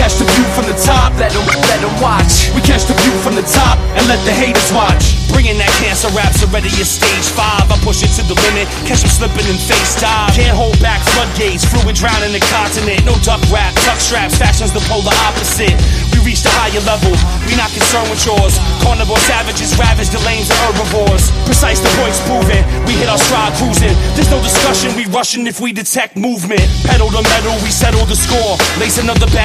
catch the view from the top, let them watch. We catch the view from the top and let the haters watch. Bringing that cancer raps already at stage 5. I push it to the limit, catch them slipping and face dive. Can't hold back floodgates, fluid drowning the continent. No duck rap, tuck straps, fashion's the polar opposite. We reach the higher level, we not concerned with yours. Carnivore savages ravage the lanes of herbivores. Precise, the point's proven, we hit our stride cruising. There's no discussion, we rushing if we detect movement. Pedal to metal, we settle the score. Lace another bag